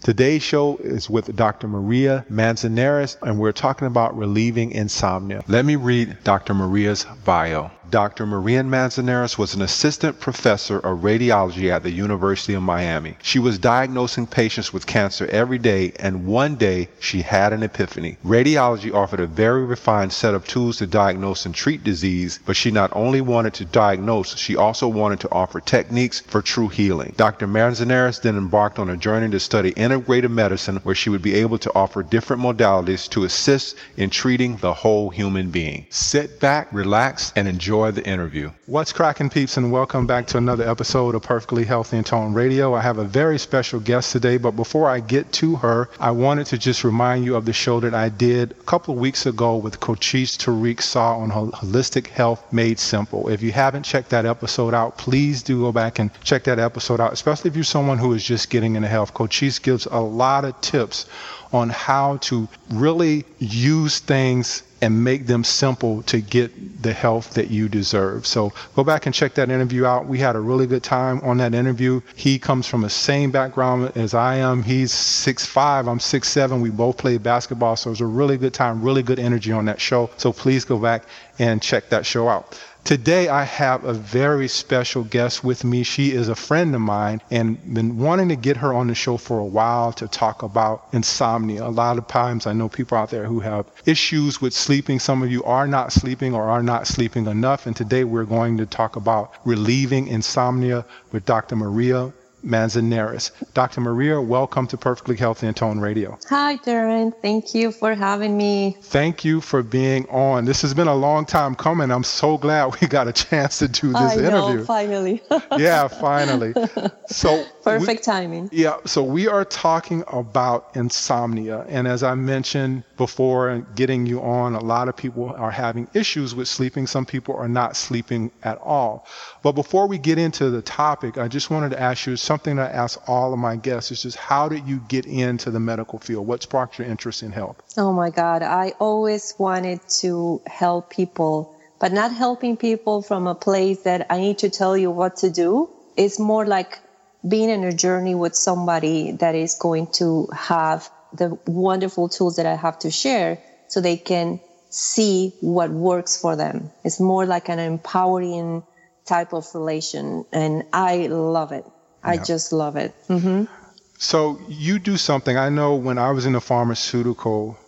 Today's show is with Dr. Maria Manzanares, and we're talking about relieving insomnia. Let me read Dr. Maria's bio. Dr. Maria Manzanares was an assistant professor of radiology at the University of Miami. She was diagnosing patients with cancer every day, and one day she had an epiphany. Radiology offered a very refined set of tools to diagnose and treat disease, but she not only wanted to diagnose, she also wanted to offer techniques for true healing. Dr. Manzanares then embarked on a journey to study integrative medicine, where she would be able to offer different modalities to assist in treating the whole human being. Sit back, relax, and enjoy the interview. What's cracking, peeps, and welcome back to another episode of Perfectly Healthy in Tone Radio. I have a very special guest today, but before I get to her, I wanted to just remind you of the show that I did a couple of weeks ago with Cochise Tariq Saw on Holistic Health Made Simple. If you haven't checked that episode out, please do go back and check that episode out, especially if you're someone who is just getting into health. Cochise gives a lot of tips on how to really use things and make them simple to get the health that you deserve. So go back and check that interview out. We had a really good time on that interview. He comes from the same background as I am. He's 6'5", I'm 6'7". We both played basketball, so it was a really good time, really good energy on that show. So please go back and check that show out. Today, I have a very special guest with me. She is a friend of mine and been wanting to get her on the show for a while to talk about insomnia. A lot of times I know people out there who have issues with sleeping. Some of you are not sleeping or are not sleeping enough. And today we're going to talk about relieving insomnia with Dr. Maria Manzanares. Dr. Maria, welcome to Perfectly Healthy in Tone Radio. Hi, Darren. Thank you for having me. Thank you for being on. This has been a long time coming. I'm so glad we got a chance to do this interview. Finally. Yeah, finally. So perfect timing. Yeah, so we are talking about insomnia. And as I mentioned before and getting you on, a lot of people are having issues with sleeping. Some people are not sleeping at all. But before we get into the topic, I just wanted to ask you something that I ask all of my guests. Is just, how did you get into the medical field? What sparked your interest in health? Oh my God, I always wanted to help people, but not helping people from a place that I need to tell you what to do. It's more like being in a journey with somebody that is going to have the wonderful tools that I have to share so they can see what works for them. It's more like an empowering type of relation, and I love it. I just love it. Mm-hmm. So you do something. I know when I was in the pharmaceutical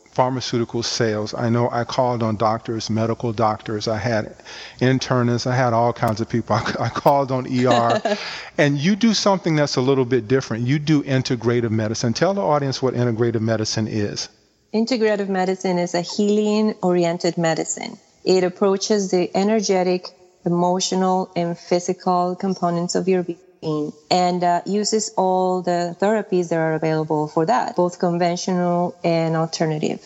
sales, I know I called on doctors, medical doctors. I had internists. I had all kinds of people. I called on ER. And you do something that's a little bit different. You do integrative medicine. Tell the audience what integrative medicine is. Integrative medicine is a healing-oriented medicine. It approaches the energetic, emotional, and physical components of your being and uses all the therapies that are available for that, both conventional and alternative.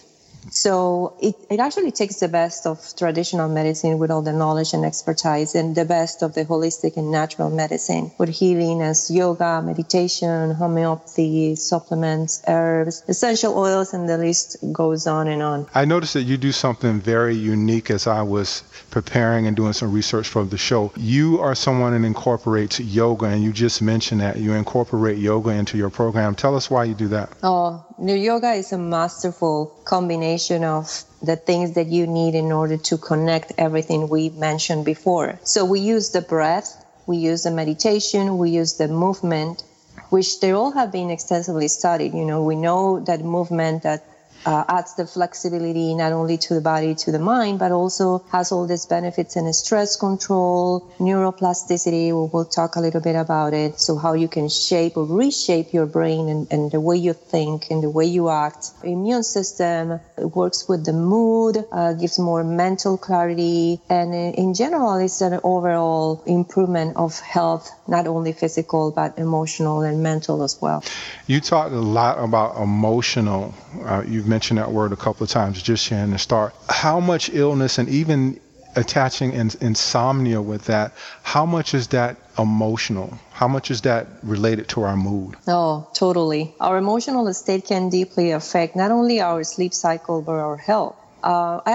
So it actually takes the best of traditional medicine with all the knowledge and expertise, and the best of the holistic and natural medicine with healing as yoga, meditation, homeopathy, supplements, herbs, essential oils, and the list goes on and on. I noticed that you do something very unique as I was preparing and doing some research for the show. You are someone that incorporates yoga, and you just mentioned that you incorporate yoga into your program. Tell us why you do that. Oh, the yoga is a masterful combination of the things that you need in order to connect everything we mentioned before. So we use the breath, we use the meditation, we use the movement, which they all have been extensively studied. You know, we know that movement that adds the flexibility not only to the body, to the mind, but also has all these benefits in stress control, neuroplasticity. We'll talk a little bit about it. So how you can shape or reshape your brain and the way you think and the way you act. Immune system, it works with the mood, gives more mental clarity. And in general, it's an overall improvement of health, not only physical, but emotional and mental as well. You talked a lot about emotional. You've mentioned that word a couple of times just here in the start. How much illness and even attaching insomnia with that, how much is that emotional? How much is that related to our mood? Oh, totally. Our emotional state can deeply affect not only our sleep cycle, but our health. I actually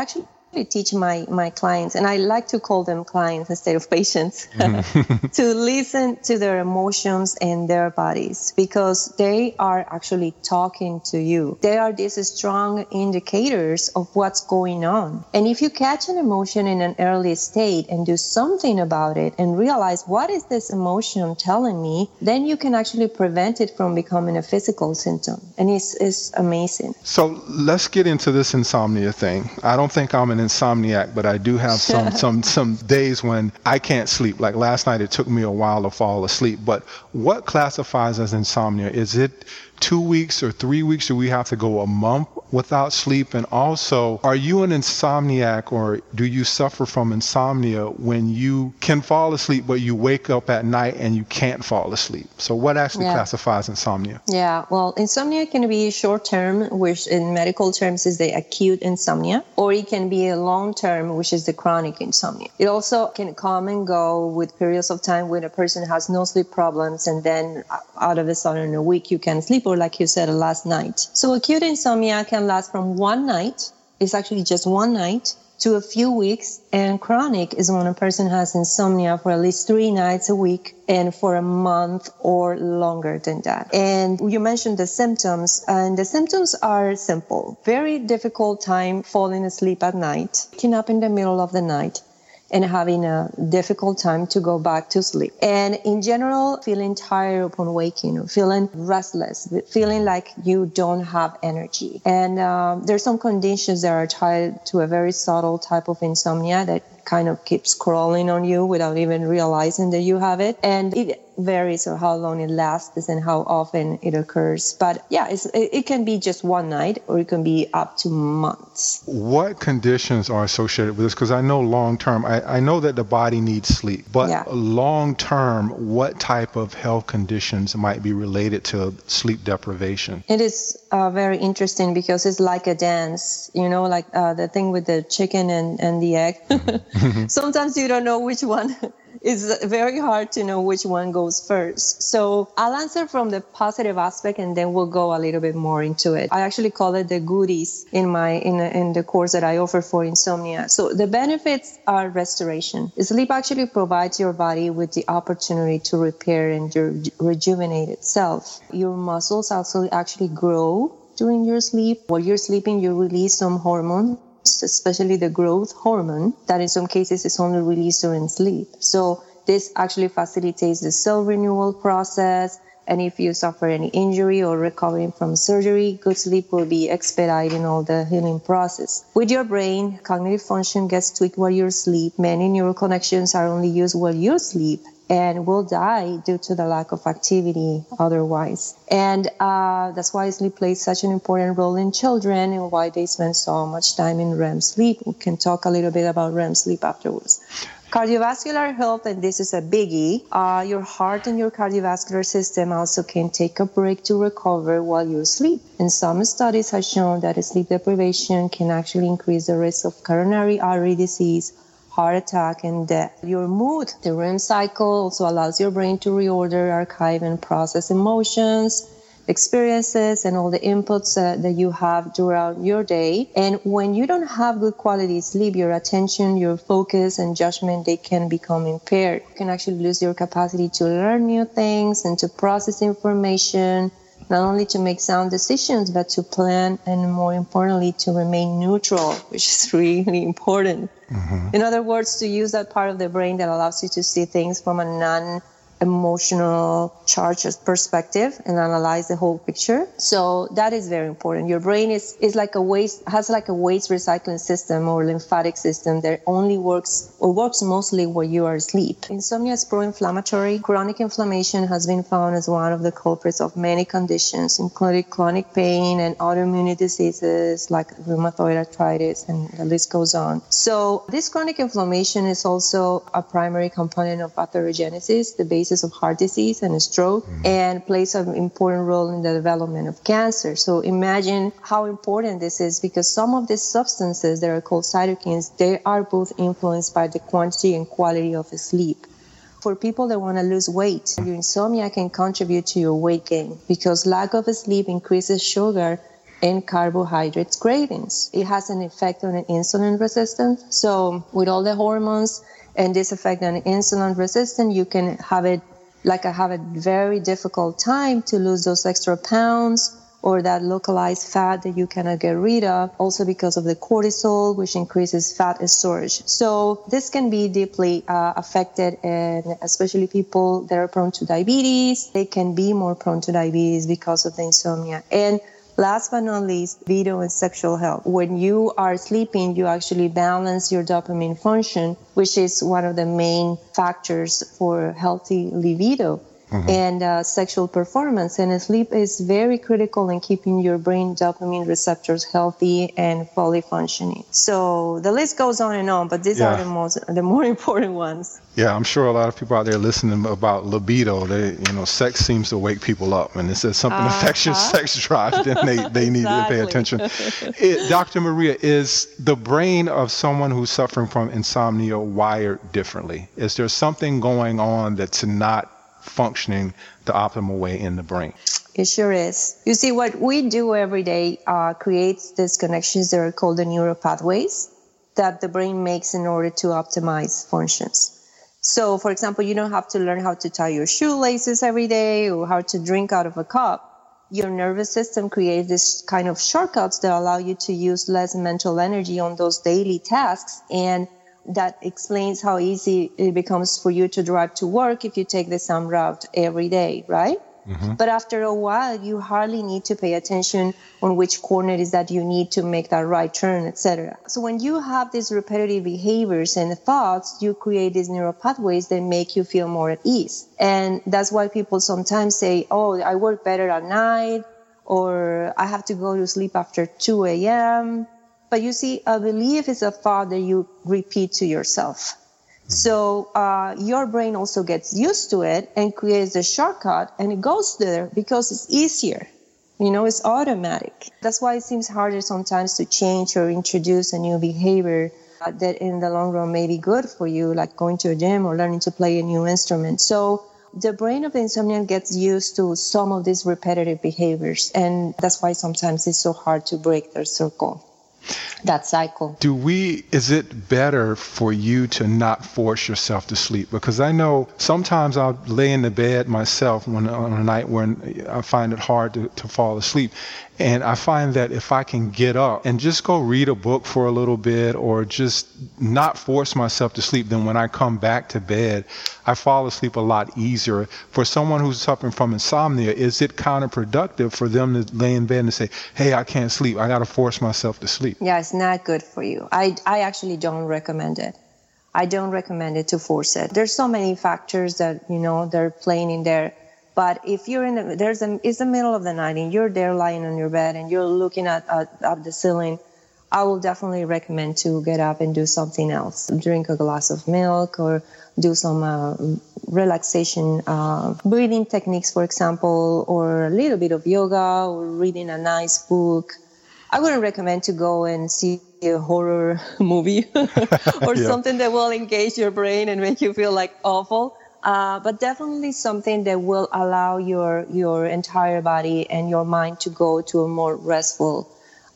teach my clients, and I like to call them clients instead of patients, to listen to their emotions and their bodies, because they are actually talking to you. They are these strong indicators of what's going on. And if you catch an emotion in an early state and do something about it and realize what is this emotion telling me, then you can actually prevent it from becoming a physical symptom. And it's amazing. So let's get into this insomnia thing. I don't think I'm an insomniac, but I do have some days when I can't sleep. Like last night, it took me a while to fall asleep. But what classifies as insomnia? Is it 2 weeks or 3 weeks? Do we have to go a month without sleep? And also, are you an insomniac, or do you suffer from insomnia when you can fall asleep, but you wake up at night and you can't fall asleep? So what actually classifies insomnia? Yeah, well, insomnia can be short-term, which in medical terms is the acute insomnia, or it can be a long-term, which is the chronic insomnia. It also can come and go with periods of time when a person has no sleep problems, and then out of a sudden in a week you can sleep, or like you said, last night. So acute insomnia can last from one night, it's actually just one night, to a few weeks. And chronic is when a person has insomnia for at least 3 nights a week and for a month or longer than that. And you mentioned the symptoms, and the symptoms are simple. Very difficult time falling asleep at night, waking up in the middle of the night, and having a difficult time to go back to sleep. And in general, feeling tired upon waking, feeling restless, feeling like you don't have energy. And there's some conditions that are tied to a very subtle type of insomnia that kind of keeps crawling on you without even realizing that you have it. And it varies on how long it lasts and how often it occurs. But yeah, it can be just one night, or it can be up to months. What conditions are associated with this? Because I know long term, I know that the body needs sleep, but long term, what type of health conditions might be related to sleep deprivation? It is very interesting because it's like a dance, like the thing with the chicken and the egg. Sometimes you don't know which one. It's very hard to know which one goes first. So I'll answer from the positive aspect, and then we'll go a little bit more into it. I actually call it the goodies in the course that I offer for insomnia. So the benefits are restoration. Sleep actually provides your body with the opportunity to repair and rejuvenate itself. Your muscles also actually grow during your sleep. While you're sleeping, you release some hormones, especially the growth hormone, that in some cases is only released during sleep. So this actually facilitates the cell renewal process. And if you suffer any injury or recovering from surgery, good sleep will be expediting all the healing process. With your brain, cognitive function gets tweaked while you sleep. Many neural connections are only used while you sleep and will die due to the lack of activity otherwise. And that's why sleep plays such an important role in children and why they spend so much time in REM sleep. We can talk a little bit about REM sleep afterwards. Cardiovascular health, and this is a biggie. Your heart and your cardiovascular system also can take a break to recover while you sleep. And some studies have shown that sleep deprivation can actually increase the risk of coronary artery disease, heart attack, and death. Your mood, the REM cycle, also allows your brain to reorder, archive, and process emotions, experiences, and all the inputs that you have throughout your day. And when you don't have good quality sleep, your attention, your focus, and judgment, they can become impaired. You can actually lose your capacity to learn new things and to process information, not only to make sound decisions, but to plan, and more importantly, to remain neutral, which is really important. Mm-hmm. In other words, to use that part of the brain that allows you to see things from a non-emotional charged perspective and analyze the whole picture. So that is very important. Your brain has like a waste recycling system or lymphatic system that only works mostly while you are asleep. Insomnia is pro-inflammatory. Chronic inflammation has been found as one of the culprits of many conditions, including chronic pain and autoimmune diseases like rheumatoid arthritis, and the list goes on. So this chronic inflammation is also a primary component of pathogenesis, the basis of heart disease and stroke, and plays an important role in the development of cancer. So imagine how important this is, because some of these substances that are called cytokines, they are both influenced by the quantity and quality of sleep. For people that want to lose weight, your insomnia can contribute to your weight gain, because lack of sleep increases sugar and carbohydrates cravings. It has an effect on insulin resistance. So with all the hormones and this effect on insulin resistance, you can have it have a very difficult time to lose those extra pounds or that localized fat that you cannot get rid of, also because of the cortisol, which increases fat storage. So this can be deeply affected, and especially people that are prone to diabetes, they can be more prone to diabetes because of the insomnia. And last but not least, libido and sexual health. When you are sleeping, you actually balance your dopamine function, which is one of the main factors for healthy libido. And sexual performance. And sleep is very critical in keeping your brain dopamine receptors healthy and fully functioning. So the list goes on and on, but these are the more important ones. Yeah, I'm sure a lot of people out there listening about libido, sex seems to wake people up. And it says something affects your sex drive, then they need to pay attention. Dr. Maria, is the brain of someone who's suffering from insomnia wired differently? Is there something going on that's not functioning the optimal way in the brain? It sure is. You see, what we do every day creates these connections that are called the neural pathways that the brain makes in order to optimize functions. So, for example, you don't have to learn how to tie your shoelaces every day or how to drink out of a cup. Your nervous system creates this kind of shortcuts that allow you to use less mental energy on those daily tasks, and that explains how easy it becomes for you to drive to work if you take the same route every day, right? But after a while, you hardly need to pay attention on which corner it is that you need to make that right turn, etc. So when you have these repetitive behaviors and thoughts, you create these neural pathways that make you feel more at ease. And that's why people sometimes say, oh, I work better at night, or I have to go to sleep after 2 a.m., But you see, a belief is a thought that you repeat to yourself. So your brain also gets used to it and creates a shortcut, and it goes there because it's easier. It's automatic. That's why it seems harder sometimes to change or introduce a new behavior that in the long run may be good for you, like going to a gym or learning to play a new instrument. So the brain of the insomniac gets used to some of these repetitive behaviors, and that's why sometimes it's so hard to break their circle. That cycle. Is it better for you to not force yourself to sleep? Because I know sometimes I'll lay in the bed myself on a night when I find it hard to fall asleep. And I find that if I can get up and just go read a book for a little bit or just not force myself to sleep, then when I come back to bed, I fall asleep a lot easier. For someone who's suffering from insomnia, is it counterproductive for them to lay in bed and say, hey, I can't sleep, I got to force myself to sleep? Yeah, it's not good for you. I actually don't recommend it. I don't recommend it to force it. There's so many factors that, they're playing in there. But if you're it's the middle of the night and you're there lying on your bed and you're looking at the ceiling, I will definitely recommend to get up and do something else. Drink a glass of milk or do some relaxation breathing techniques, for example, or a little bit of yoga or reading a nice book. I wouldn't recommend to go and see a horror movie or something that will engage your brain and make you feel like awful. But definitely something that will allow your entire body and your mind to go to a more restful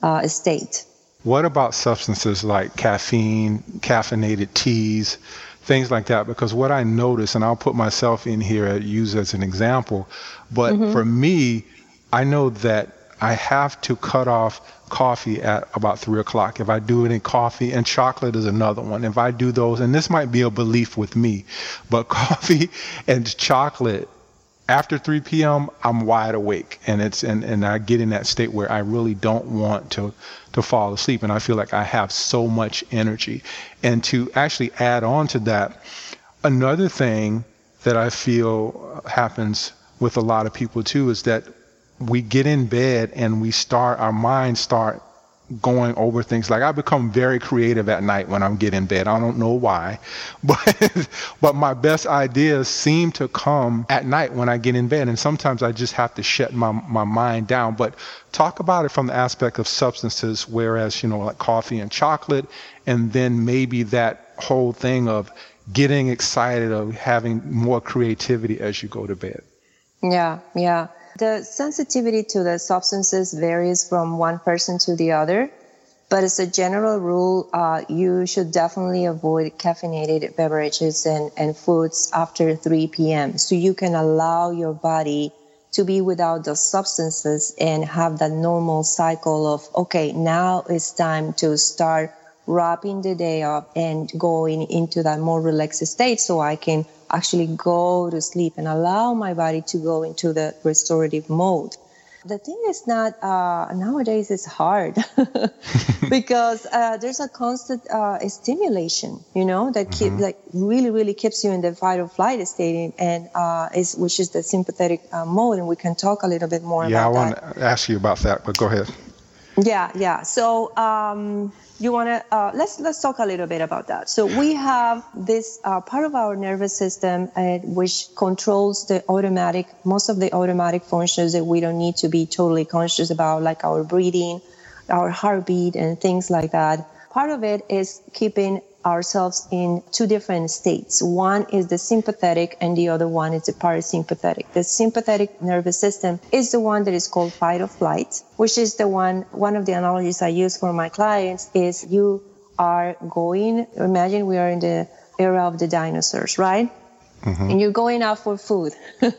state. What about substances like caffeine, caffeinated teas, things like that? Because what I notice, and I'll put myself in here, use as an example, but for me, I know that I have to cut off coffee at about 3 o'clock. If I do it in coffee, and chocolate is another one. If I do those, and this might be a belief with me, but coffee and chocolate after 3 p.m., I'm wide awake, and I get in that state where I really don't want to fall asleep, and I feel like I have so much energy. And to actually add on to that, another thing that I feel happens with a lot of people too is that we get in bed and our minds start going over things. Like I become very creative at night when I'm getting in bed. I don't know why, but my best ideas seem to come at night when I get in bed. And sometimes I just have to shut my mind down. But talk about it from the aspect of substances, whereas, like coffee and chocolate, and then maybe that whole thing of getting excited, of having more creativity as you go to bed. Yeah. The sensitivity to the substances varies from one person to the other. But as a general rule, you should definitely avoid caffeinated beverages and foods after 3 p.m. So you can allow your body to be without those substances and have that normal cycle of, okay, now it's time to start wrapping the day up and going into that more relaxed state so I can actually go to sleep and allow my body to go into the restorative mode. The thing is not, nowadays it's hard because there's a constant stimulation, that like really keeps you in the fight or flight state and which is the sympathetic mode. And we can talk a little bit more about that. Yeah, I want to ask you about that, but go ahead. Yeah. So you want to let's talk a little bit about that. So we have this part of our nervous system which controls most of the automatic functions that we don't need to be totally conscious about, like our breathing, our heartbeat, and things like that. Part of it is keeping ourselves in two different states. One is the sympathetic and the other one is the parasympathetic. The sympathetic nervous system is the one that is called fight or flight, which is the one of the analogies I use for my clients is you are going, imagine we are in the era of the dinosaurs, right? Mm-hmm. And you're going out for food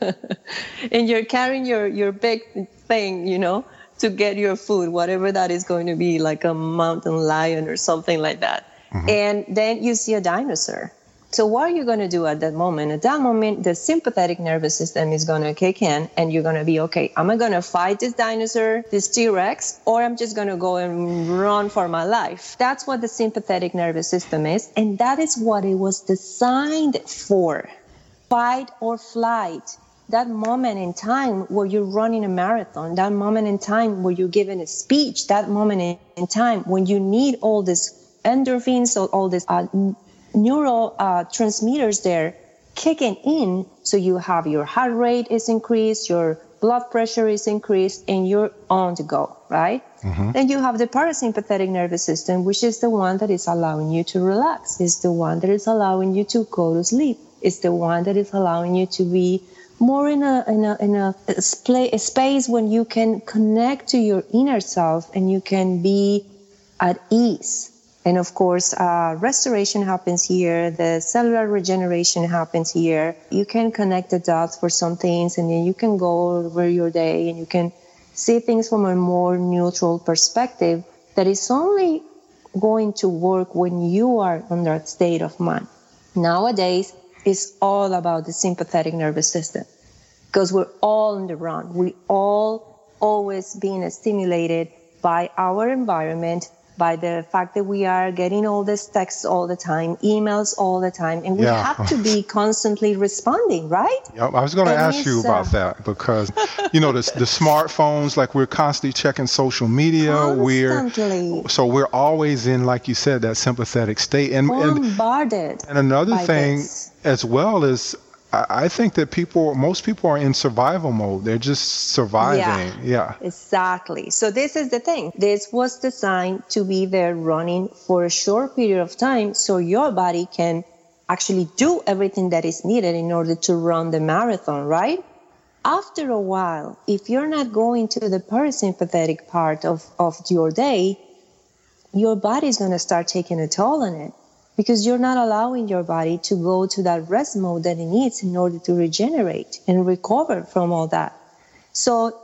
and you're carrying your big thing, to get your food, whatever that is going to be, like a mountain lion or something like that. Mm-hmm. And then you see a dinosaur. So what are you going to do at that moment? At that moment, the sympathetic nervous system is going to kick in and you're going to be, okay, am I going to fight this dinosaur, this T-Rex, or I'm just going to go and run for my life? That's what the sympathetic nervous system is. And that is what it was designed for. Fight or flight. That moment in time where you're running a marathon, that moment in time where you're giving a speech, that moment in time when you need all this endorphins, all these neurotransmitters there kicking in, so you have your heart rate is increased, your blood pressure is increased, and you're on to go, right? Mm-hmm. Then you have the parasympathetic nervous system, which is the one that is allowing you to relax. It's the one that is allowing you to go to sleep. It's the one that is allowing you to be more in a space when you can connect to your inner self and you can be at ease. And of course, restoration happens here. The cellular regeneration happens here. You can connect the dots for some things, and then you can go over your day and you can see things from a more neutral perspective that is only going to work when you are in that state of mind. Nowadays, it's all about the sympathetic nervous system because we're all on the run. We all always being stimulated by our environment, by the fact that we are getting all these texts all the time, emails all the time, and we have to be constantly responding, right? Yep, I was going to ask you about that because, the smartphones, like we're constantly checking social media. Constantly. We're always in, like you said, that sympathetic state. And bombarded. And another thing as well is, I think that most people are in survival mode. They're just surviving. Yeah. Exactly. So this is the thing. This was designed to be there running for a short period of time so your body can actually do everything that is needed in order to run the marathon, right? After a while, if you're not going to the parasympathetic part of your day, your body is going to start taking a toll on it. Because you're not allowing your body to go to that rest mode that it needs in order to regenerate and recover from all that. So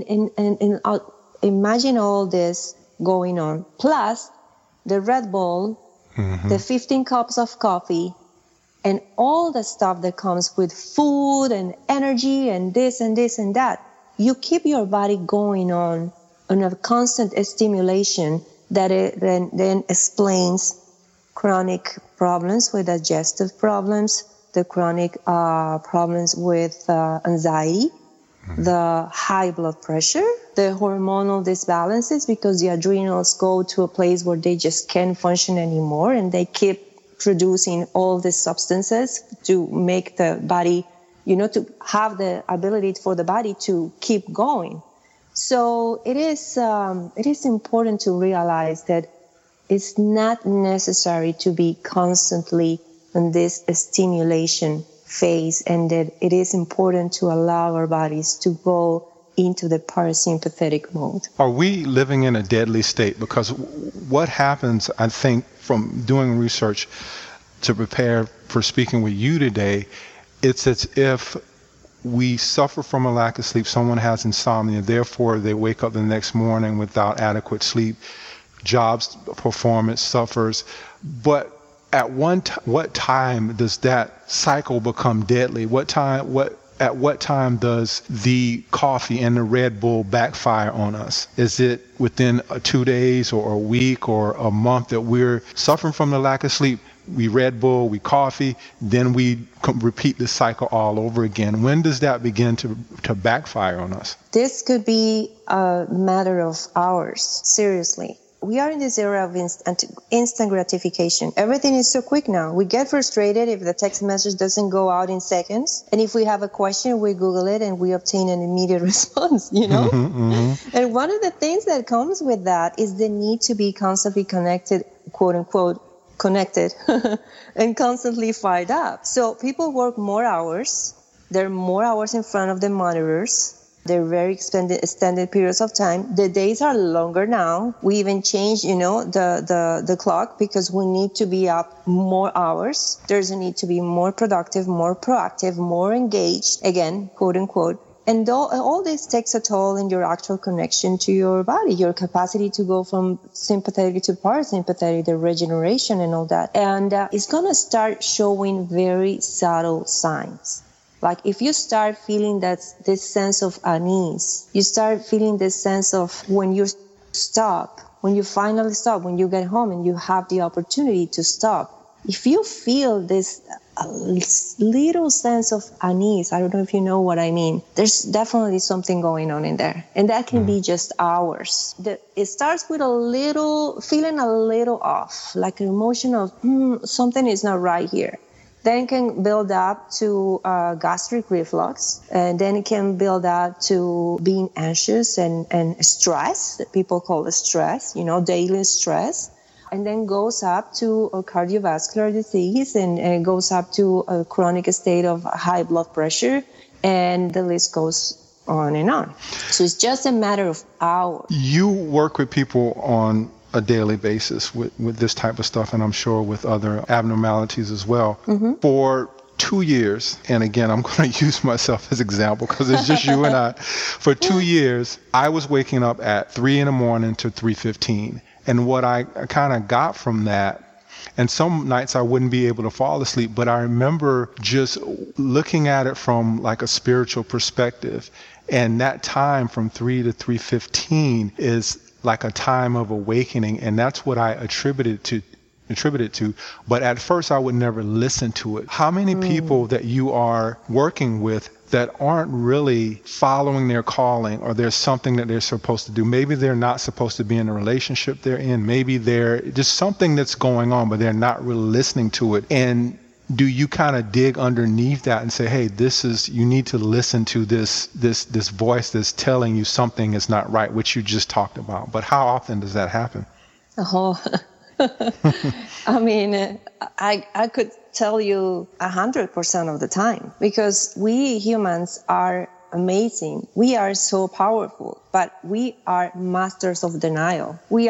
imagine all this going on. Plus the Red Bull, mm-hmm. the 15 cups of coffee, and all the stuff that comes with food and energy and this and this and that. You keep your body going on a constant stimulation that it then explains chronic problems with digestive problems, the chronic problems with anxiety, the high blood pressure, the hormonal disbalances because the adrenals go to a place where they just can't function anymore and they keep producing all these substances to make the body, to have the ability for the body to keep going. So it is important to realize that it's not necessary to be constantly in this stimulation phase, and that it is important to allow our bodies to go into the parasympathetic mode. Are we living in a deadly state? Because what happens, I think, from doing research to prepare for speaking with you today, it's as if we suffer from a lack of sleep. Someone has insomnia, therefore they wake up the next morning without adequate sleep. Jobs performance suffers. But at what time does that cycle become deadly? At what time does the coffee and the Red Bull backfire on us? Is it within 2 days or a week or a month that we're suffering from the lack of sleep? We Red Bull, we coffee, then we repeat the cycle all over again. When does that begin to backfire on us? This could be a matter of hours, seriously. We are in this era of instant gratification. Everything is so quick now. We get frustrated if the text message doesn't go out in seconds. And if we have a question, we Google it and we obtain an immediate response, you know? And one of the things that comes with that is the need to be constantly connected, quote unquote, connected, and constantly fired up. So people work more hours. They're more hours in front of the monitors. They're very extended periods of time. The days are longer now. We even changed, the clock because we need to be up more hours. There's a need to be more productive, more proactive, more engaged, again, quote unquote. And all this takes a toll in your actual connection to your body, your capacity to go from sympathetic to parasympathetic, the regeneration and all that. And it's going to start showing very subtle signs. Like if you start feeling this sense of unease, you start feeling this sense of when you finally stop, when you get home and you have the opportunity to stop. If you feel this little sense of unease, I don't know if you know what I mean, there's definitely something going on in there. And that can be just hours. It starts with feeling a little off, like an emotion of something is not right here. Then it can build up to gastric reflux, and then it can build up to being anxious and stress, that people call it stress, daily stress, and then goes up to a cardiovascular disease, and it goes up to a chronic state of high blood pressure, and the list goes on and on. So it's just a matter of hours. You work with people on a daily basis with this type of stuff, and I'm sure with other abnormalities as well. For 2 years, and again, I'm going to use myself as example because it's just you and I. For 2 years, I was waking up at 3 a.m. to 3:15. And what I kind of got from that, and some nights I wouldn't be able to fall asleep, but I remember just looking at it from like a spiritual perspective. And that time from 3 to 3:15 is like a time of awakening, and that's what I attributed to. But at first I would never listen to it. How many people that you are working with that aren't really following their calling, or there's something that they're supposed to do? Maybe they're not supposed to be in a relationship they're in. Maybe they're just something that's going on, but they're not really listening to it. And do you kind of dig underneath that and say, hey, you need to listen to this voice that's telling you something is not right, which you just talked about? But how often does that happen? I mean, I could tell you 100% of the time, because we humans are amazing. We are so powerful, but we are masters of denial. We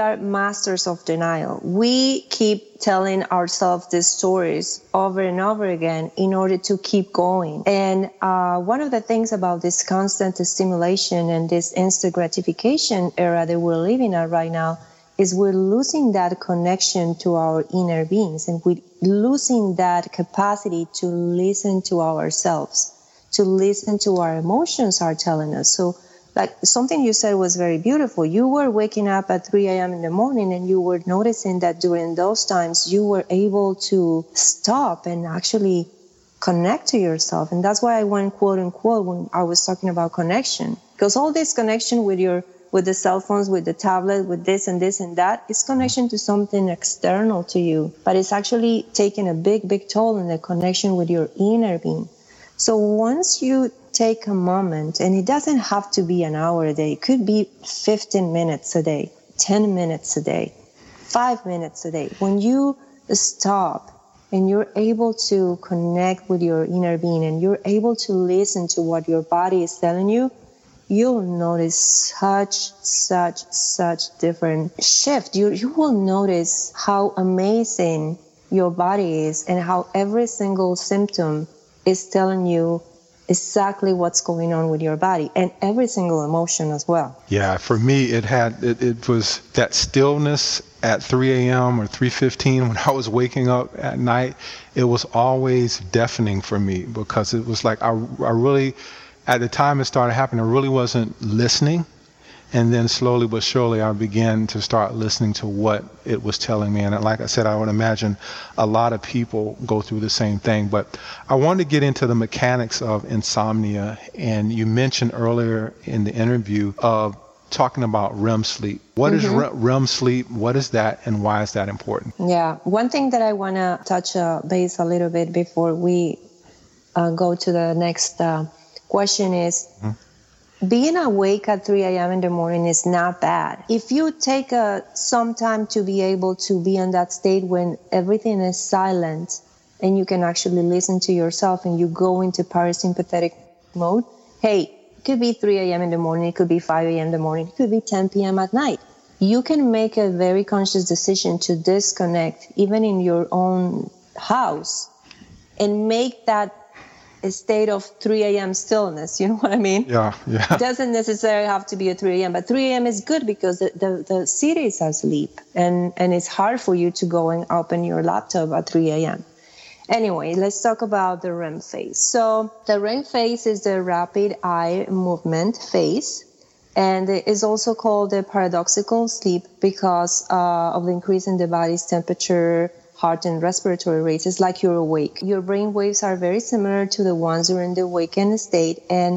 keep telling ourselves these stories over and over again in order to keep going. And one of the things about this constant stimulation and this instant gratification era that we're living at right now is we're losing that connection to our inner beings, and we're losing that capacity to listen to ourselves, to listen to our emotions are telling us. So like something you said was very beautiful. You were waking up at 3 a.m. in the morning, and you were noticing that during those times you were able to stop and actually connect to yourself. And that's why I went quote unquote when I was talking about connection, because all this connection with the cell phones, with the tablet, with this and that, is connection to something external to you, but it's actually taking a big, big toll in the connection with your inner being. So once you take a moment, and it doesn't have to be an hour a day, it could be 15 minutes a day, 10 minutes a day, 5 minutes a day. When you stop and you're able to connect with your inner being, and you're able to listen to what your body is telling you, you'll notice such different shift. You will notice how amazing your body is and how every single symptom is telling you exactly what's going on with your body, and every single emotion as well. Yeah, for me, it was that stillness at 3 a.m. or 3:15 when I was waking up at night. It was always deafening for me because it was like I really, at the time it started happening, I really wasn't listening. And then slowly but surely, I began to start listening to what it was telling me. And like I said, I would imagine a lot of people go through the same thing. But I wanted to get into the mechanics of insomnia. And you mentioned earlier in the interview of talking about REM sleep. What is REM sleep? What is that? And why is that important? Yeah. One thing that I want to touch base a little bit before we go to the next question is... Being awake at 3 a.m. in the morning is not bad. If you take some time to be able to be in that state when everything is silent and you can actually listen to yourself and you go into parasympathetic mode, hey, it could be 3 a.m. in the morning, it could be 5 a.m. in the morning, it could be 10 p.m. at night. You can make a very conscious decision to disconnect even in your own house and make that a state of 3 a.m. stillness. You know what I mean? Yeah. It doesn't necessarily have to be at 3 a.m., but 3 a.m. is good because the city is asleep and it's hard for you to go and open your laptop at 3 a.m. Anyway, let's talk about the REM phase. So the REM phase is the rapid eye movement phase, and it is also called the paradoxical sleep because of the increase in the body's temperature, heart and respiratory rates. It's like you're awake. Your brain waves are very similar to the ones during the awakened state, and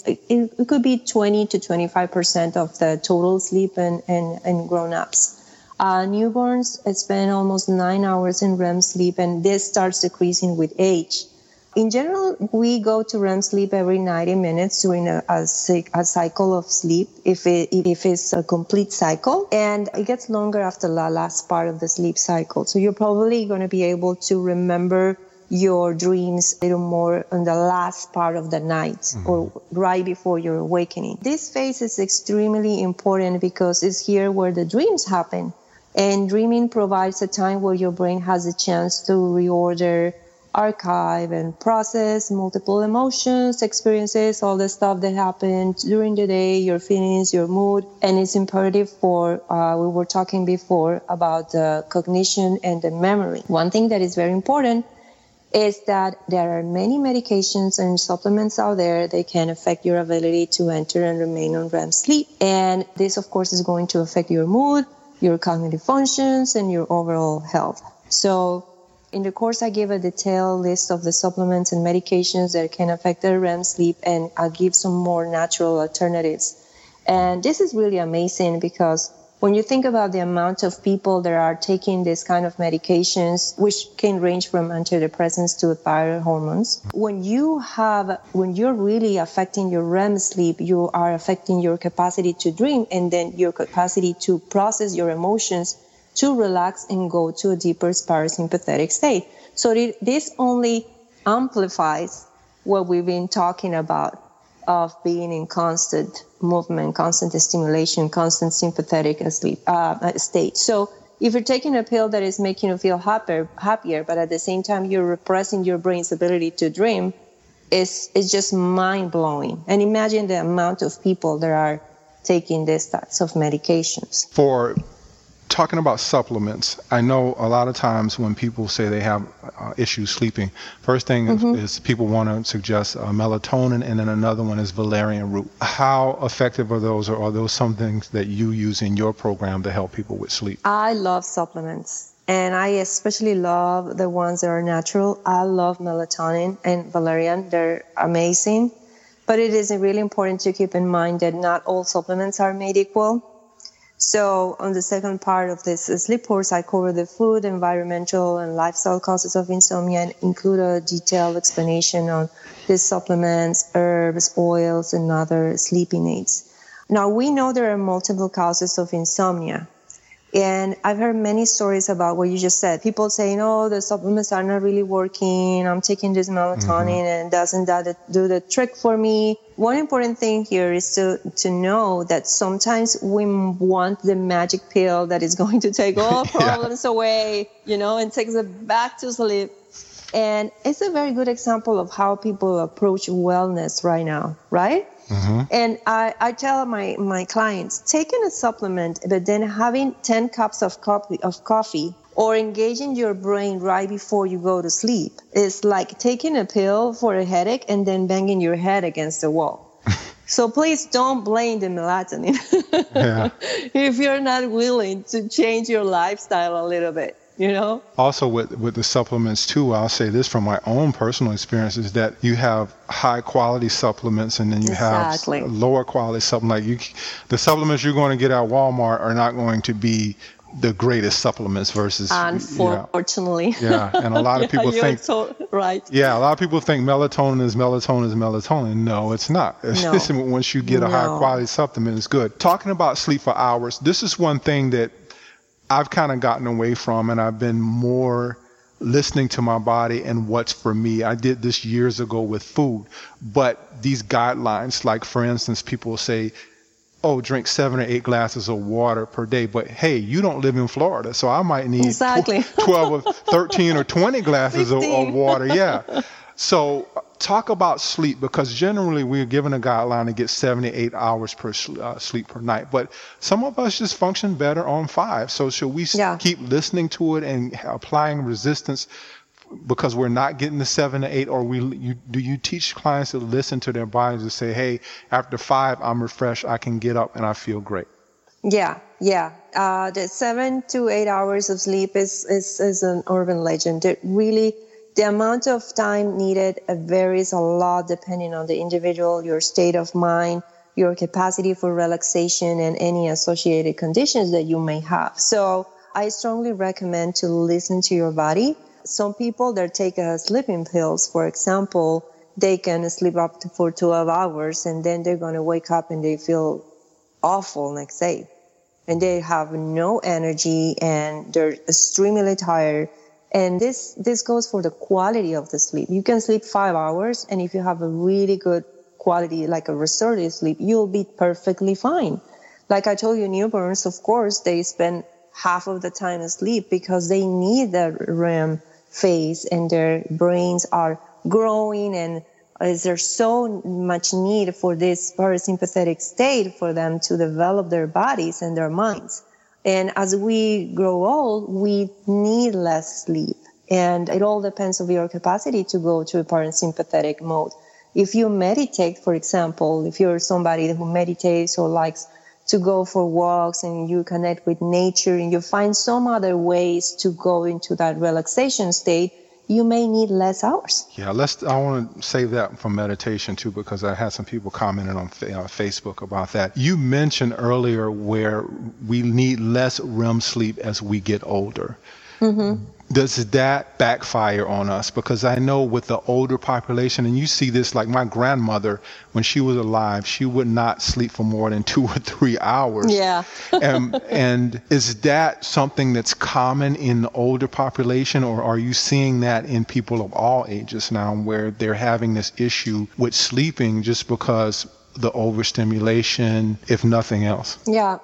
it could be 20 to 25% of the total sleep in grown-ups. Newborns spend almost 9 hours in REM sleep, and this starts decreasing with age. In general, we go to REM sleep every 90 minutes during a cycle of sleep, if it's a complete cycle, and it gets longer after the last part of the sleep cycle. So you're probably going to be able to remember your dreams a little more in the last part of the night or right before your awakening. This phase is extremely important because it's here where the dreams happen. And dreaming provides a time where your brain has a chance to reorder, archive, and process multiple emotions, experiences, all the stuff that happened during the day, your feelings, your mood. And it's imperative for, we were talking before about the cognition and the memory. One thing that is very important is that there are many medications and supplements out there that can affect your ability to enter and remain on REM sleep. And this, of course, is going to affect your mood, your cognitive functions, and your overall health. So in the course, I give a detailed list of the supplements and medications that can affect the REM sleep, and I'll give some more natural alternatives. And this is really amazing because when you think about the amount of people that are taking this kind of medications, which can range from antidepressants to thyroid hormones, when you're really affecting your REM sleep, you are affecting your capacity to dream and then your capacity to process your emotions, to relax and go to a deeper parasympathetic state. So this only amplifies what we've been talking about of being in constant movement, constant stimulation, constant sympathetic state. So if you're taking a pill that is making you feel happier, but at the same time you're repressing your brain's ability to dream, it's just mind-blowing. And imagine the amount of people that are taking these types of medications. For talking about supplements, I know a lot of times when people say they have issues sleeping, first thing is people want to suggest melatonin, and then another one is valerian root. How effective are those, or are those some things that you use in your program to help people with sleep? I love supplements, and I especially love the ones that are natural. I love melatonin and valerian. They're amazing, but it is really important to keep in mind that not all supplements are made equal. So on the second part of this sleep course, I cover the food, environmental, and lifestyle causes of insomnia and include a detailed explanation on these supplements, herbs, oils, and other sleeping aids. Now, we know there are multiple causes of insomnia, And I've heard many stories about what you just said. People saying, oh, the supplements are not really working. I'm taking this melatonin and doesn't that do the trick for me? One important thing here is to know that sometimes we want the magic pill that is going to take all problems away, and takes us back to sleep. And it's a very good example of how people approach wellness right now, right? Mm-hmm. And I tell my clients, taking a supplement, but then having 10 cups of coffee or engaging your brain right before you go to sleep is like taking a pill for a headache and then banging your head against the wall. So please don't blame the melatonin if you're not willing to change your lifestyle a little bit. Also with the supplements too, I'll say this from my own personal experience is that you have high quality supplements and then you have lower quality supplements. The supplements you're going to get at Walmart are not going to be the greatest supplements versus unfortunately. And a lot of people think right. Yeah, a lot of people think melatonin is melatonin. No, it's not. Once you get a high quality supplement, it's good. Talking about sleep for hours, this is one thing that I've kind of gotten away from, and I've been more listening to my body and what's for me. I did this years ago with food, but these guidelines, like for instance, people say, oh, drink 7 or 8 glasses of water per day. But hey, you don't live in Florida, so I might need 12 or 13 or 20 glasses of water. Yeah. So talk about sleep, because generally we're given a guideline to get 7 to 8 hours per sleep per night. But some of us just function better on 5. So should we keep listening to it and applying resistance because we're not getting the 7 to 8? Or do you teach clients to listen to their bodies and say, hey, after 5, I'm refreshed, I can get up and I feel great? Yeah. The 7 to 8 hours of sleep is an urban legend. It really... The amount of time needed varies a lot depending on the individual, your state of mind, your capacity for relaxation, and any associated conditions that you may have. So I strongly recommend to listen to your body. Some people that take sleeping pills, for example, they can sleep up for 12 hours and then they're going to wake up and they feel awful next day. And they have no energy and they're extremely tired. And this goes for the quality of the sleep. You can sleep 5 hours, and if you have a really good quality, like a restorative sleep, you'll be perfectly fine. Like I told you, newborns, of course, they spend half of the time asleep because they need the REM phase, and their brains are growing, and there's so much need for this parasympathetic state for them to develop their bodies and their minds. And as we grow old, we need less sleep. And it all depends on your capacity to go to a parasympathetic mode. If you meditate, for example, if you're somebody who meditates or likes to go for walks and you connect with nature and you find some other ways to go into that relaxation state, you may need less hours. Yeah, I want to save that for meditation too, because I had some people commenting on Facebook about that. You mentioned earlier where we need less REM sleep as we get older. Mm-hmm. Does that backfire on us? Because I know with the older population, and you see this, like my grandmother, when she was alive, she would not sleep for more than 2 or 3 hours. Yeah. and is that something that's common in the older population, or are you seeing that in people of all ages now, where they're having this issue with sleeping just because the overstimulation, if nothing else? Yeah,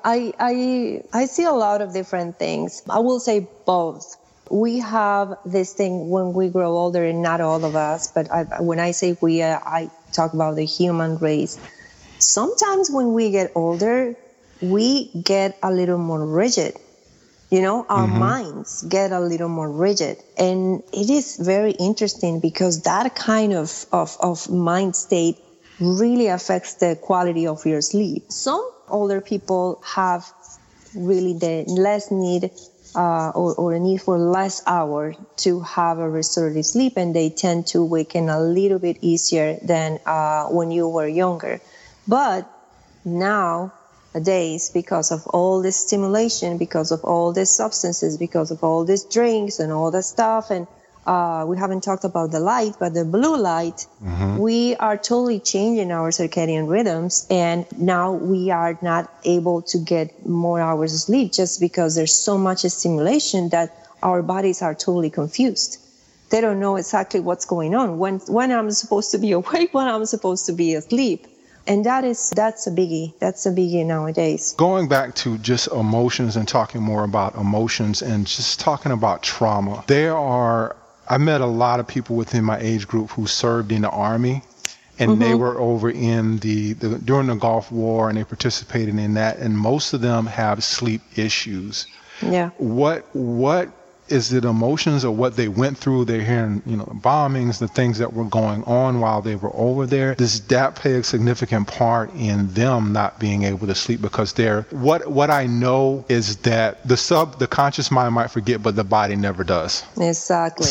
I see a lot of different things. I will say both. We have this thing when we grow older, and not all of us, but when I say we, I talk about the human race. Sometimes when we get older, we get a little more rigid. Our minds get a little more rigid. And it is very interesting because that kind of mind state really affects the quality of your sleep. Some older people have really the less need or a need for less hours to have a restorative sleep, and they tend to waken a little bit easier than when you were younger. But nowadays, because of all this stimulation, because of all these substances, because of all these drinks and all that stuff, and we haven't talked about the light, but the blue light, we are totally changing our circadian rhythms. And now we are not able to get more hours of sleep just because there's so much stimulation that our bodies are totally confused. They don't know exactly what's going on, when I'm supposed to be awake, when I'm supposed to be asleep. And that's a biggie. That's a biggie nowadays. Going back to just emotions and talking more about emotions and just talking about trauma. I met a lot of people within my age group who served in the Army, and they were over in during the Gulf War, and they participated in that. And most of them have sleep issues. Yeah. What is it emotions or what they went through? They're hearing, the bombings, the things that were going on while they were over there. Does that play a significant part in them not being able to sleep? Because what I know is that the conscious mind might forget, but the body never does. Exactly.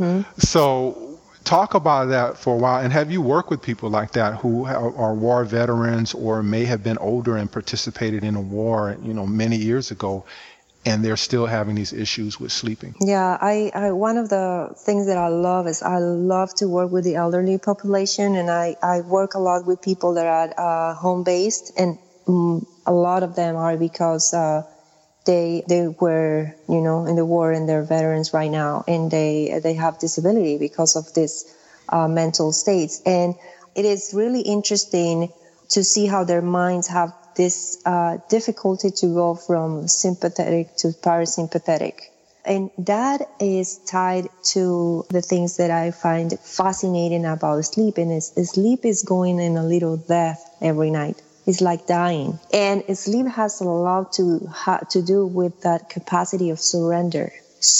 So talk about that for a while. And have you worked with people like that who are war veterans or may have been older and participated in a war, many years ago, and they're still having these issues with sleeping? Yeah, I one of the things that I love is I love to work with the elderly population, and I work a lot with people that are home-based, and a lot of them are because they were, in the war and they're veterans right now, and they have disability because of this mental states. And it is really interesting to see how their minds have this difficulty to go from sympathetic to parasympathetic. And that is tied to the things that I find fascinating about sleep. And sleep is going in a little death every night. It's like dying. And sleep has a lot to do with that capacity of surrender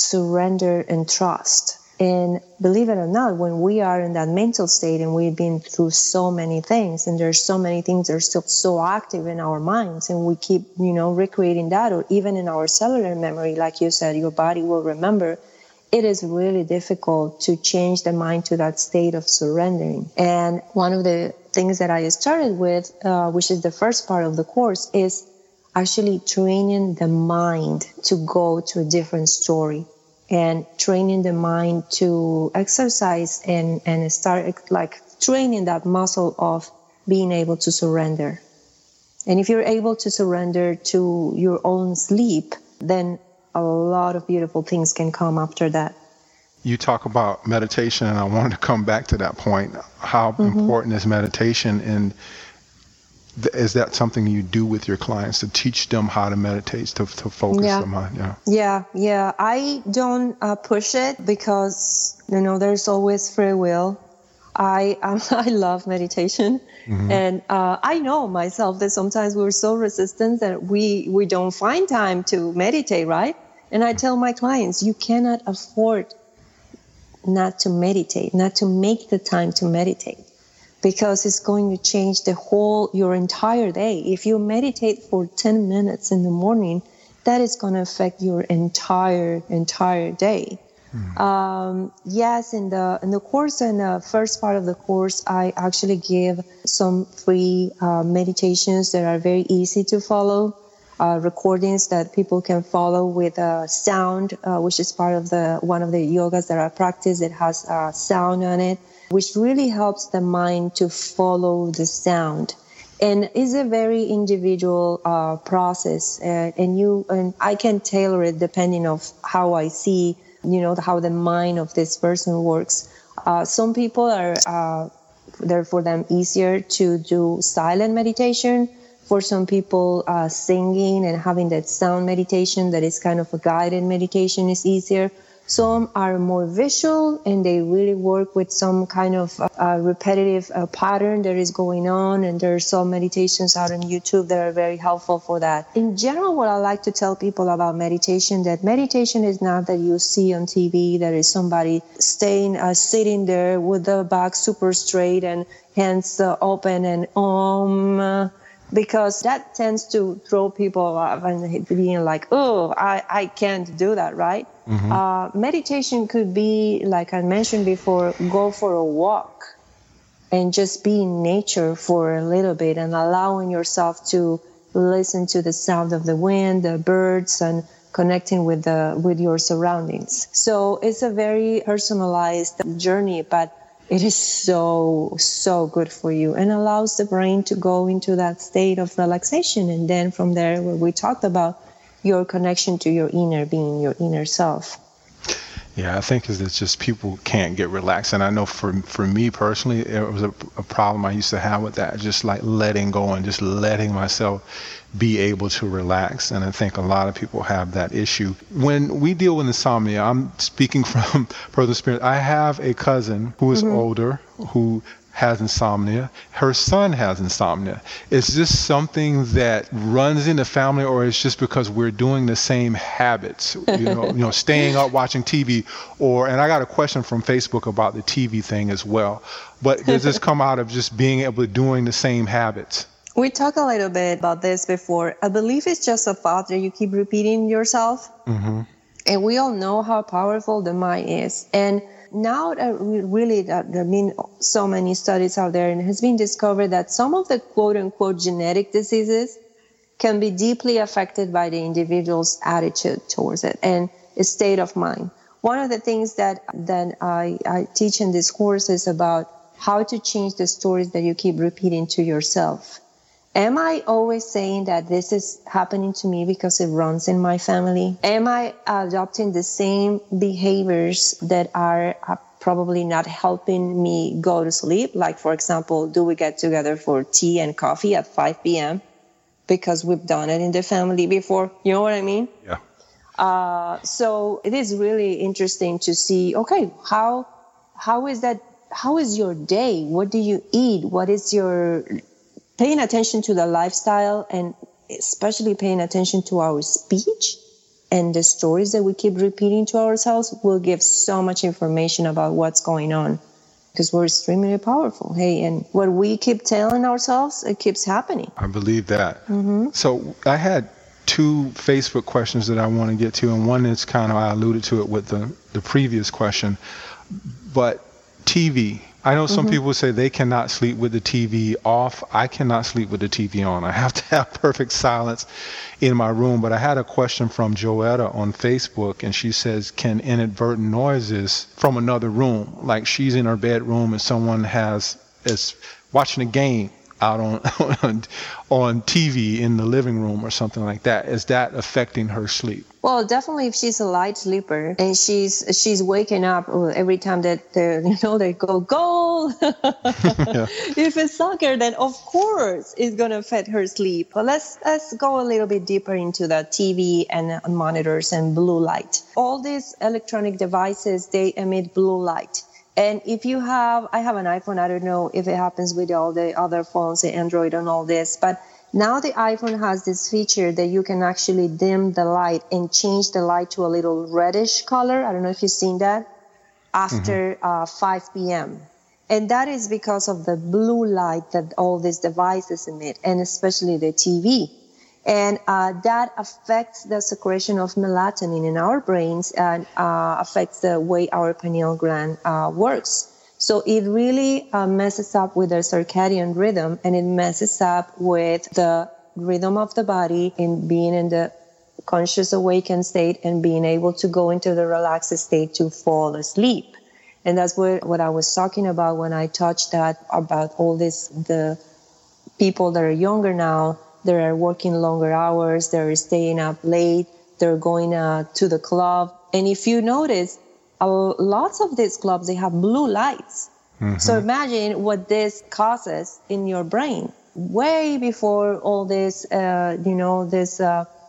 and trust. And believe it or not, when we are in that mental state and we've been through so many things, and there's so many things that are still so active in our minds, and we keep, recreating that, or even in our cellular memory, like you said, your body will remember, it is really difficult to change the mind to that state of surrendering. And one of the things that I started with, which is the first part of the course, is actually training the mind to go to a different story. And training the mind to exercise and start like training that muscle of being able to surrender. And if you're able to surrender to your own sleep, then a lot of beautiful things can come after that. You talk about meditation, and I wanted to come back to that point. How important is meditation, and is that something you do with your clients to teach them how to meditate, to focus their mind? Yeah. I don't push it because, there's always free will. I love meditation. And I know myself that sometimes we're so resistant that we don't find time to meditate, right? And I tell my clients, you cannot afford not to meditate, not to make the time to meditate, because it's going to change your entire day. If you meditate for 10 minutes in the morning, that is going to affect your entire day. Yes, in the course, in the first part of the course, I actually give some free meditations that are very easy to follow, recordings that people can follow with sound, which is part of one of the yogas that I practice. It has sound on it, which really helps the mind to follow the sound. And it's a very individual process, and I can tailor it depending on how I see, how the mind of this person works. Some people they're for them easier to do silent meditation. For some people, singing and having that sound meditation that is kind of a guided meditation is easier. Some are more visual, and they really work with some kind of repetitive pattern that is going on. And there are some meditations out on YouTube that are very helpful for that. In general, what I like to tell people about meditation, that meditation is not that you see on TV, that is somebody sitting there with the back super straight and hands open and because that tends to throw people off and being like, oh, I can't do that, right? Meditation could be, like I mentioned before, go for a walk and just be in nature for a little bit and allowing yourself to listen to the sound of the wind, the birds, and connecting with your surroundings. So it's a very personalized journey, but it is so good for you and allows the brain to go into that state of relaxation. And then from there, where we talked about your connection to your inner being, your inner self. Yeah, I think it's just people can't get relaxed. And I know for me personally, it was a problem I used to have with that, just like letting go and just letting myself be able to relax. And I think a lot of people have that issue. When we deal with insomnia, I'm speaking from personal experience. I have a cousin who is older, who has insomnia. Her son has insomnia. Is this something that runs in the family, or is just because we're doing the same habits, staying up watching TV? And I got a question from Facebook about the TV thing as well. But does this come out of just being able to doing the same habits? We talked a little bit about this before. I believe it's just a thought that you keep repeating yourself. Mm-hmm. And we all know how powerful the mind is. And now that so many studies out there, and it has been discovered that some of the quote unquote genetic diseases can be deeply affected by the individual's attitude towards it and a state of mind. One of the things that I teach in this course is about how to change the stories that you keep repeating to yourself. Am I always saying that this is happening to me because it runs in my family? Am I adopting the same behaviors that are probably not helping me go to sleep? Like, for example, do we get together for tea and coffee at 5 p.m. because we've done it in the family before? You know what I mean? Yeah. So it is really interesting to see, okay, how is that? How is your day? What do you eat? What is your... Paying attention to the lifestyle, and especially paying attention to our speech and the stories that we keep repeating to ourselves will give so much information about what's going on, because we're extremely powerful. Hey, and what we keep telling ourselves, it keeps happening. I believe that. Mm-hmm. So I had 2 Facebook questions that I want to get to, and one is kind of, I alluded to it with the previous question, but TV. I know some people say they cannot sleep with the TV off. I cannot sleep with the TV on. I have to have perfect silence in my room. But I had a question from Joetta on Facebook, and she says, can inadvertent noises from another room, like she's in her bedroom and someone is watching a game out on TV in the living room or something like that, is that affecting her sleep? Well, definitely if she's a light sleeper and she's waking up every time that they go goal. Yeah. If it's soccer, then of course it's going to affect her sleep. But let's go a little bit deeper into the TV and monitors and blue light. All these electronic devices, they emit blue light. And I have an iPhone, I don't know if it happens with all the other phones, the Android and all this, but now the iPhone has this feature that you can actually dim the light and change the light to a little reddish color. I don't know if you've seen that after 5 p.m. And that is because of the blue light that all these devices emit, and especially the TV. And that affects the secretion of melatonin in our brains and affects the way our pineal gland works. So it really messes up with the circadian rhythm, and it messes up with the rhythm of the body in being in the conscious awakened state and being able to go into the relaxed state to fall asleep. And that's what I was talking about when I touched that about all this, the people that are younger now, they are working longer hours, they're staying up late, they're going to the club. And if you notice, lots of these clubs, they have blue lights. Mm-hmm. So imagine what this causes in your brain. Way before all this, this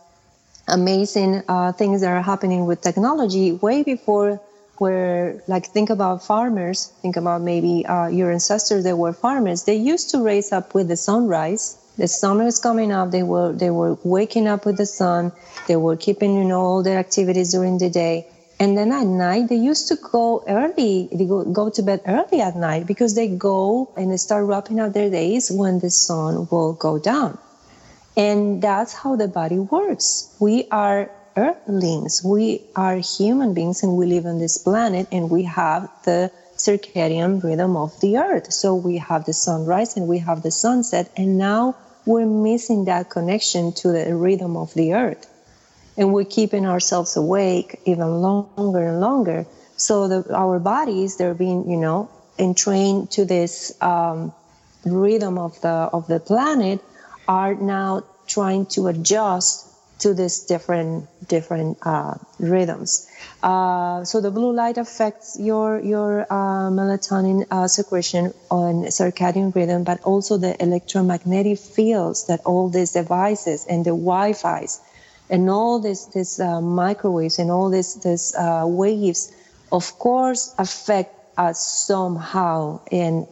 amazing things that are happening with technology, way before where, like, think about farmers, think about maybe your ancestors that were farmers. They used to raise up with the sunrise. The sun was coming up. They were waking up with the sun. They were keeping, all their activities during the day. And then at night, they used to go early. They go to bed early at night because they go and they start wrapping up their days when the sun will go down. And that's how the body works. We are earthlings. We are human beings, and we live on this planet, and we have the circadian rhythm of the earth. So we have the sunrise and we have the sunset, and now we're missing that connection to the rhythm of the earth. And we're keeping ourselves awake even longer and longer. So our bodies, they're being, entrained to this rhythm of the planet, are now trying to adjust to these different rhythms. So the blue light affects your melatonin secretion on circadian rhythm, but also the electromagnetic fields that all these devices and the Wi-Fi's and all this microwaves and all these waves, of course, affect us somehow. And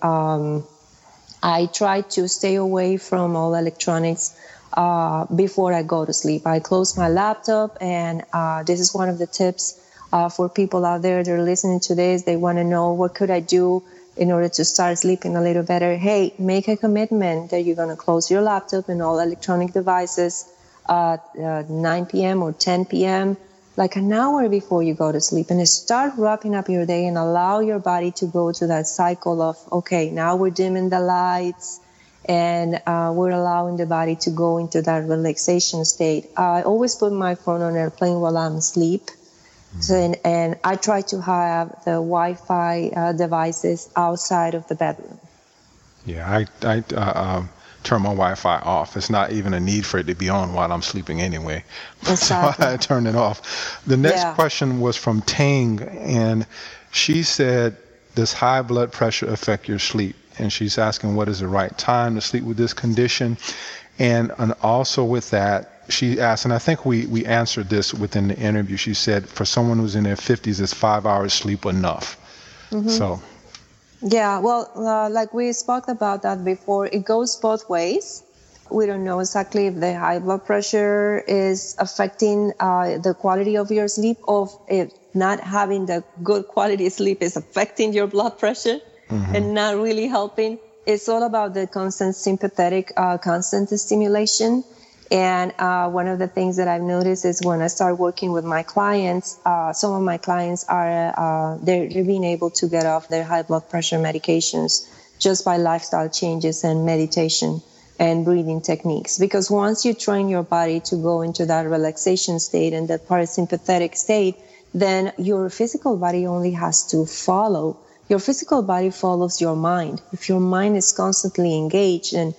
I try to stay away from all electronics before I go to sleep. I close my laptop, and this is one of the tips for people out there that are listening to this. They want to know, what could I do in order to start sleeping a little better? Hey, make a commitment that you're going to close your laptop and all electronic devices at 9 p.m. or 10 p.m., like an hour before you go to sleep, and start wrapping up your day and allow your body to go to that cycle of, okay, now we're dimming the lights, and we're allowing the body to go into that relaxation state. I always put my phone on airplane while I'm asleep. Mm-hmm. So, and I try to have the Wi-Fi devices outside of the bedroom. Yeah, I turn my Wi-Fi off. It's not even a need for it to be on while I'm sleeping anyway. Exactly. So I turn it off. The next question was from Tang, and she said, does high blood pressure affect your sleep? And she's asking, what is the right time to sleep with this condition? And also with that, she asked, and I think we answered this within the interview. She said, for someone who's in their 50s, is 5 hours sleep enough? Mm-hmm. So. Yeah, well, like we spoke about that before, it goes both ways. We don't know exactly if the high blood pressure is affecting the quality of your sleep, or if not having the good quality sleep is affecting your blood pressure. Mm-hmm. And not really helping. It's all about the constant sympathetic, constant stimulation. And one of the things that I've noticed is when I start working with my clients, some of my clients are they're being able to get off their high blood pressure medications just by lifestyle changes and meditation and breathing techniques. Because once you train your body to go into that relaxation state and that parasympathetic state, then your physical body only has to follow. Your physical body follows your mind. If your mind is constantly engaged and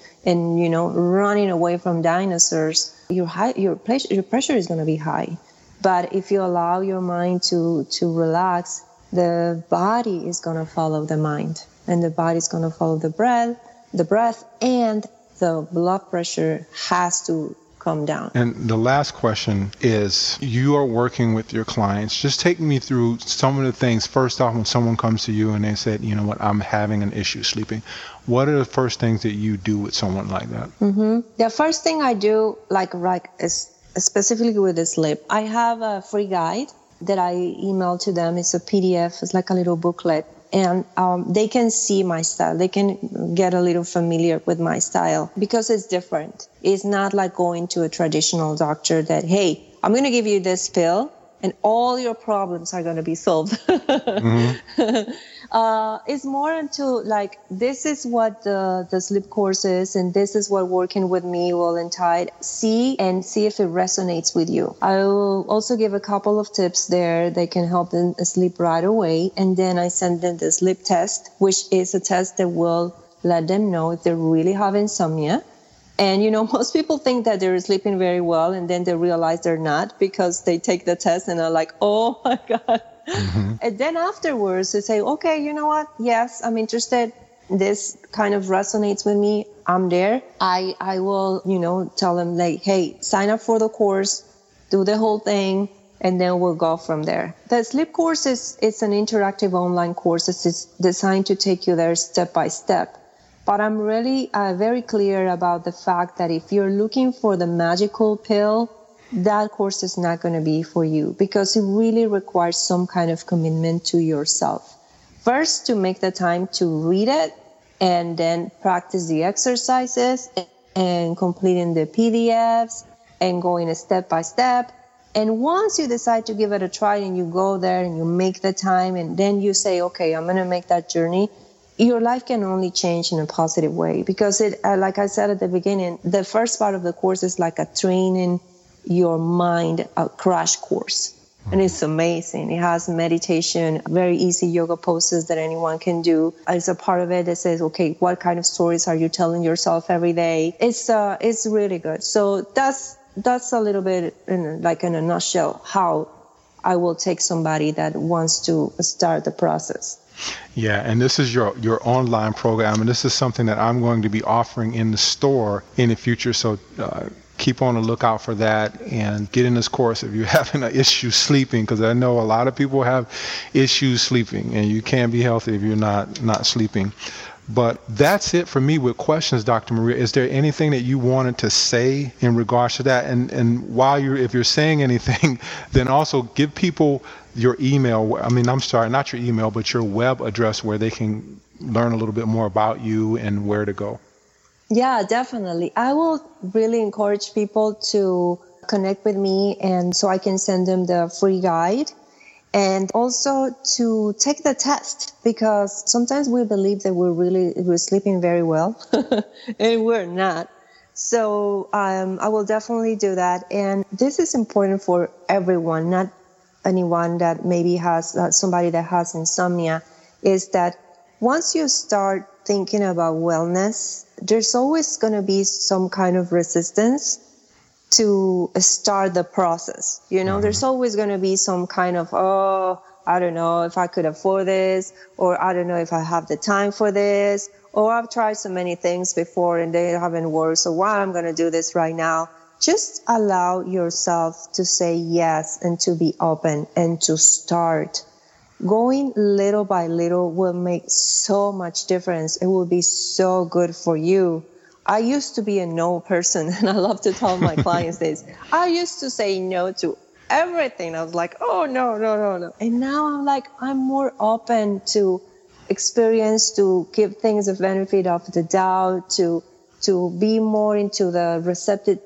running away from dinosaurs, your pressure is going to be high. But if you allow your mind to relax, the body is going to follow the mind, and the body is going to follow the breath, and the blood pressure has to come down. And the last question is, you are working with your clients. Just take me through some of the things. First off, when someone comes to you and they said, you know what, I'm having an issue sleeping, what are the first things that you do with someone like that? Mm-hmm. The first thing I do, is specifically with the sleep, I have a free guide that I email to them. It's a PDF. It's like a little booklet. And they can see my style. They can get a little familiar with my style because it's different. It's not like going to a traditional doctor that, hey, I'm going to give you this pill and all your problems are going to be solved. Mm-hmm. It's more into like, this is what the sleep course is, and this is what working with me will entitle. See if it resonates with you. I will also give a couple of tips there that can help them sleep right away. And then I send them the sleep test, which is a test that will let them know if they really have insomnia. And, most people think that they're sleeping very well, and then they realize they're not because they take the test and are like, oh, my God. Mm-hmm. And then afterwards, they say, okay, you know what? Yes, I'm interested. This kind of resonates with me. I'm there. I will, tell them like, hey, sign up for the course, do the whole thing, and then we'll go from there. The sleep course it's an interactive online course. It's designed to take you there step by step. But I'm really very clear about the fact that if you're looking for the magical pill, that course is not going to be for you because it really requires some kind of commitment to yourself. First, to make the time to read it and then practice the exercises and completing the PDFs and going step by step. And once you decide to give it a try and you go there and you make the time and then you say, okay, I'm going to make that journey, your life can only change in a positive way because it, like I said at the beginning, the first part of the course is like a training your mind a crash course. And it's amazing. It has meditation, very easy yoga poses that anyone can do. It's a part of it that says, okay, what kind of stories are you telling yourself every day? It's really good. So that's a little bit in a nutshell how I will take somebody that wants to start the process. Yeah, and this is your online program, and this is something that I'm going to be offering in the store in the future. So keep on the lookout for that and get in this course if you're having an issue sleeping, because I know a lot of people have issues sleeping, and you can't be healthy if you're not sleeping. But that's it for me with questions, Dr. Maria. Is there anything that you wanted to say in regards to that? And if you're saying anything, then also give people your email. Not your email, but your web address where they can learn a little bit more about you and where to go. Yeah, definitely. I will really encourage people to connect with me, and so I can send them the free guide. And also to take the test, because sometimes we believe that we're sleeping very well and we're not. So I will definitely do that. And this is important for everyone, not anyone that maybe has somebody that has insomnia, is that once you start thinking about wellness, there's always going to be some kind of resistance to start the process. There's always going to be some kind of, I don't know if I could afford this, or I don't know if I have the time for this, or I've tried so many things before and they haven't worked, so why I'm going to do this right now? Just allow yourself to say yes and to be open and to start. Going little by little will make so much difference. It will be so good for you. I used to be a no person, and I love to tell my clients this. I used to say no to everything. I was like, oh, no. And now I'm like, I'm more open to experience, to give things a benefit of the doubt, to be more into the receptive,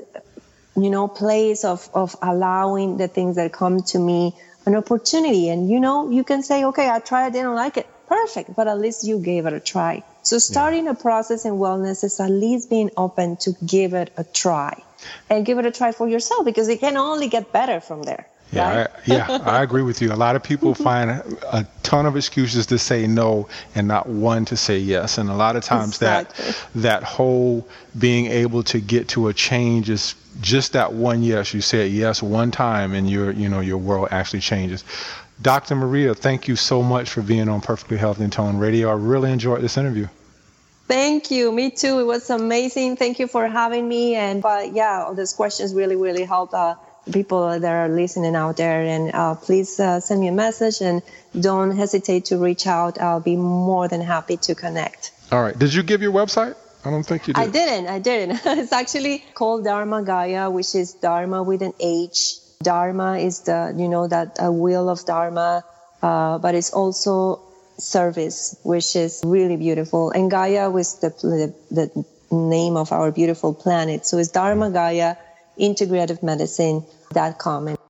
place of allowing the things that come to me an opportunity. And, you can say, okay, I tried, I didn't like it. Perfect. But at least you gave it a try. So starting a process in wellness is at least being open to give it a try, and give it a try for yourself, because it can only get better from there. Yeah, right? I agree with you. A lot of people find a ton of excuses to say no and not one to say yes. And a lot of times that whole being able to get to a change is just that one yes. You say yes one time and your world actually changes. Dr. Maria, thank you so much for being on Perfectly Healthy and Toned Radio. I really enjoyed this interview. Thank you. Me too. It was amazing. Thank you for having me. And all these questions really, really help people that are listening out there. And please send me a message, and don't hesitate to reach out. I'll be more than happy to connect. All right. Did you give your website? I don't think you did. I didn't. It's actually called Dharma Gaia, which is Dharma with an H. Dharma is that wheel of Dharma, but it's also service, which is really beautiful. And Gaia was the name of our beautiful planet. So it's Dharma Gaia, integrativemedicine.com.